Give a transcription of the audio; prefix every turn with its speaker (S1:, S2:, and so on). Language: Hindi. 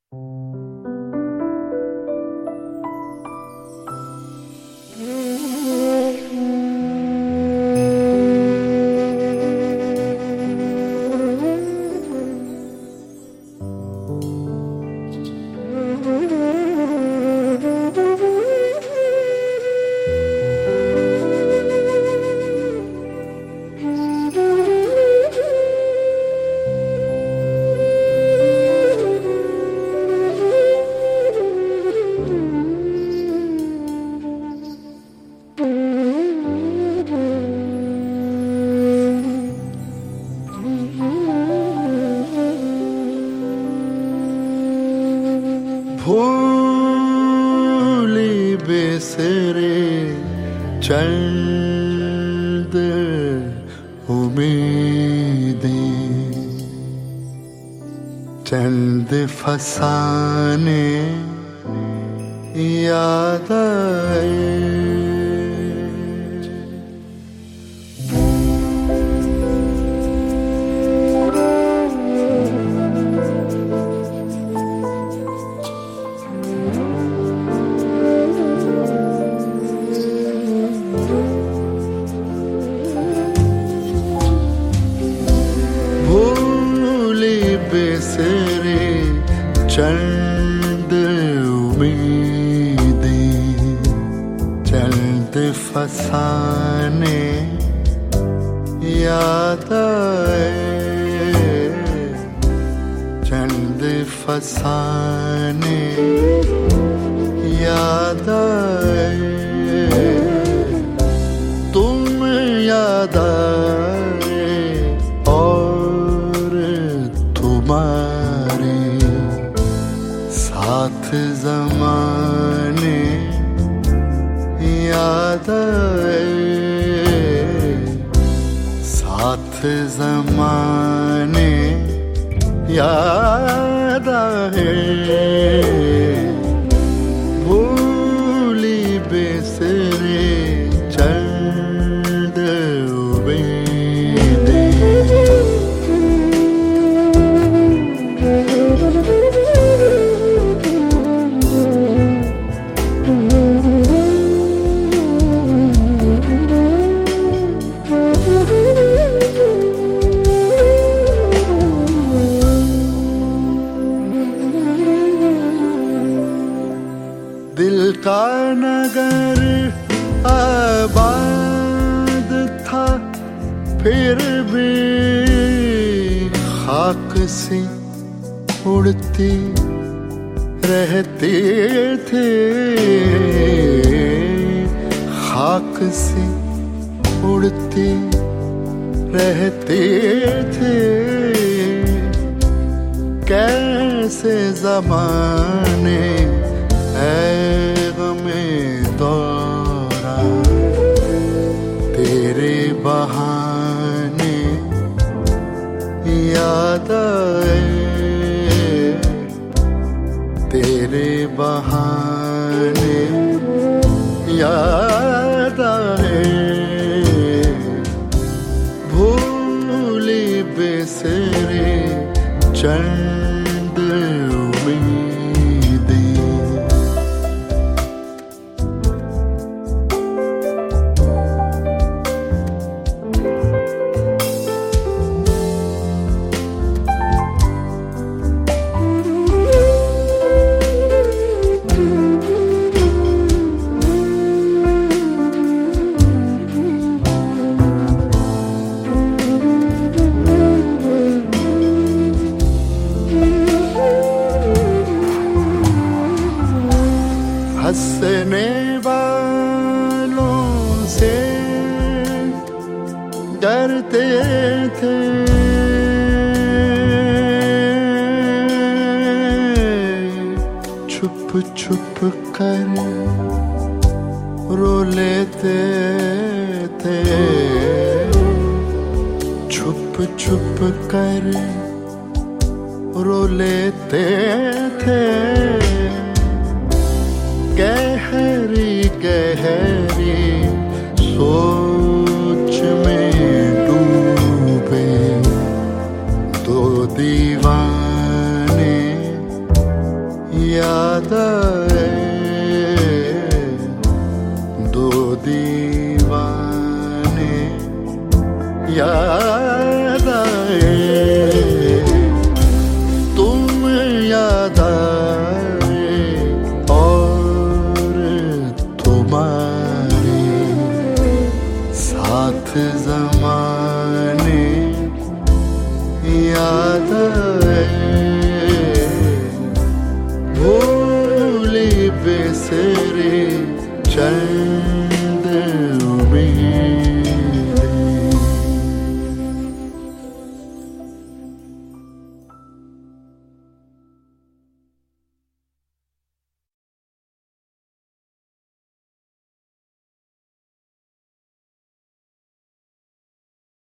S1: भूली बिसरे चंद उम्मीदें, चंद फसाने याद आए। बिसरे चंद उम्मीदें, चंद फसाने याद आए, चंद फसाने याद आए। तुम याद आए और तुम्हारे साथ ज़माने याद आए, साथ ज़माने याद आए। भूली बिसरे चंद उम्मीदें। दिल का नगर आबाद था, फिर भी खाक से उड़ती रहते थे, खाक से उड़ती रहते थे। कैसे ज़माने गमे दौरा, तेरे बहाने याद आए, तेरे बहाने याद आए। भूली बिसरे चंद उम्मीदें। हंसने वालों से डरते थे, छुप छुप कर रो लेते थे, छुप छुप कर रो लेते थे। गहरी गहरी सोच में डूबे दो दीवाने याद आए दो दीवाने याद आए तुम याद आए और तुम्हारे साथ